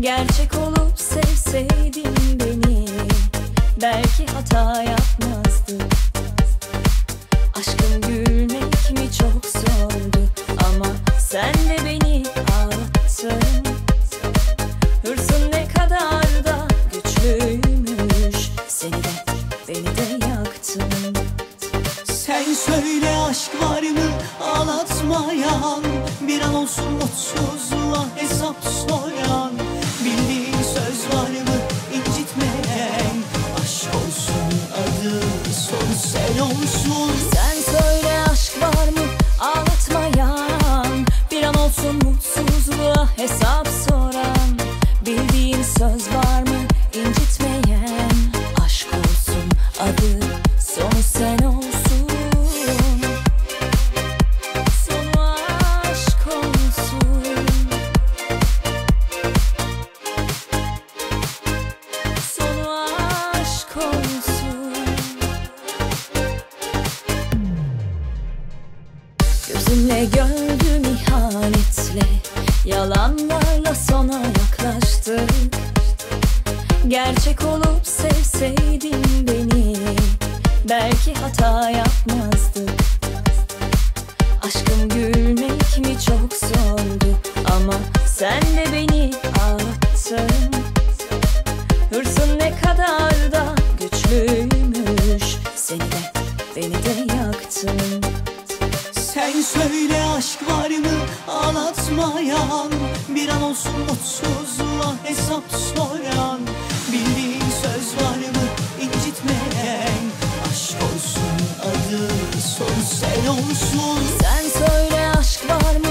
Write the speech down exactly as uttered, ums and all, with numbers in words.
Gerçek olup sevseydin beni, belki hata yapmazdık. Aşkım gülmek mi çok zordu, ama sen de beni ağlattın. Hırsın ne kadar da güçlüymüş, seni de beni de yaktın. Sen söyle, aşk var mı ağlatmayan, bir an olsun mutsuzluğa hesap soran? Bildiğin söz var mı incitmeyen, aşk olsun adı sonu sen olsun. Sen söyle, aşk var mı ağlatmayan, bir an olsun mutsuzluğa hesap soran? Bildiğin söz var mı incitmeyen, aşk olsun adı sonu sen olsun. Sonu aşk olsun. Sonu aşk olsun. Gözümle gördüm ihanetle, yalanlarla sona yaklaştık. Gerçek olup sevseydin beni, belki hata yapmazdık. Aşkım gülmek mi çok zordu, ama sen de beni ağlattın. Hırsın ne kadar da güçlüymüş, seni de beni de yaktın. Sen söyle, aşk var mı ağlatmayan, bir an olsun mutsuzluğa hesap soran? Bildiğin söz var mı incitmeyen, aşk olsun adı sonu sen olsun. Sen söyle, aşk var mı